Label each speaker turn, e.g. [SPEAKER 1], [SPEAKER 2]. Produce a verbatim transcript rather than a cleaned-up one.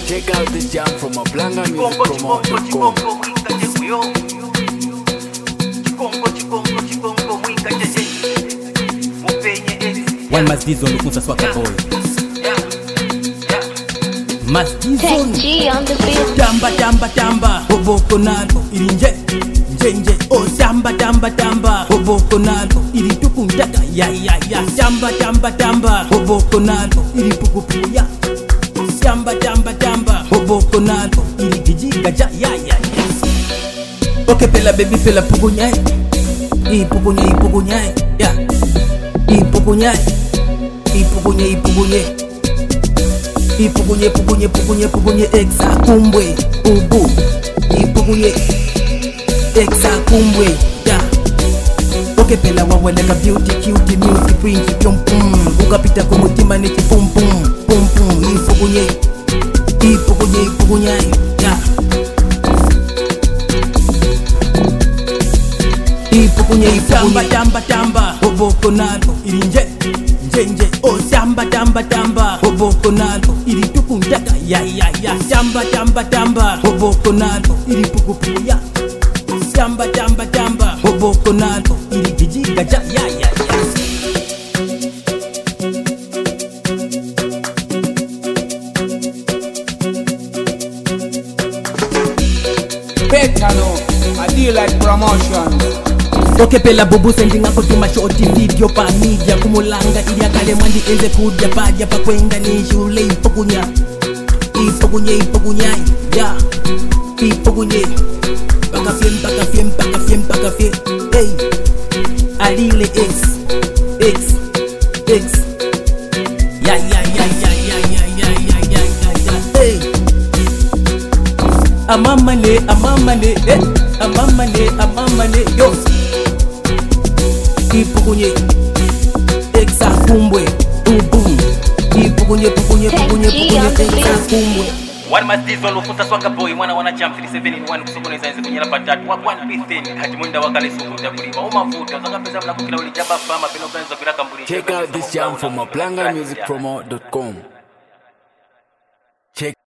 [SPEAKER 1] Check out this jam from a Blanga Music Promo dot com.
[SPEAKER 2] One must be on the Swaka boy. Must be on
[SPEAKER 3] the beat.
[SPEAKER 2] Tamba tamba tamba, Oboko nalo, irinje, nje oh tamba tamba tamba, Oboko nalo, iri tukuntaka, ya ya ya. Tamba tamba tamba, Oboko nalo, iri pukupu ya. Tamba tamba tamba, Oboko nalo, iri dijiga ja ya ya ya. Okay pela baby pela pukunyai, i pukunyai i pukunyai, ya. I pukunyai, i pukunyai i pukunyai. Ipugunye, pugunye, pugunye, pugunye, exa kumbwe, ubu. Ipugunye, exa kumbwe, ya. Oke pela wawe like a beauty, cutie, music, prince, pyom pum. Ukapita kumutima niki pum pum, pum pum. Ipugunye, ipugunye, ipugunye, ya. Ipugunye, ipugunye. Tamba, tamba, tamba, Oboko nalo, irinje. Nje oh tamba tamba tamba, Oboko nalo, iri tukuntaka, ya ya ya. Tamba tamba tamba, Oboko nalo, iri pukupu ya. Tamba tamba tamba, Oboko nalo, iri dijiga ja, ya ya ya.
[SPEAKER 4] Better no, I deal like promotion.
[SPEAKER 2] Okay pela bubu sending ako tuma shorty video pa media kumulanga ili akale mwandi enze kuja paja pa kwenda ni shule ipokunya ipokunya ipokunya ya ipokunya paka fiem paka fiem paka fiem paka fiem hey alile x x x ya ya ya ya ya ya ya ya ya ya hey amama ne amama ne eh amama ne amama ne yo Ipugunye, exa kumbwe, ubum. Ipugunye, pugunye, pugunye, pugunye, exa kumbwe.
[SPEAKER 5] One must dissolve ufuta swaka boy mwana wana champ three seven in one kusokoneza enze kunyela patatu wa one piece thing hati mwenda wakale sukuta kuliba umafuta zaka pesa mna kukila ulijaba fama peno kanza bila kamburi.
[SPEAKER 1] Check out this jam from a Blanga Music Promo dot com. Check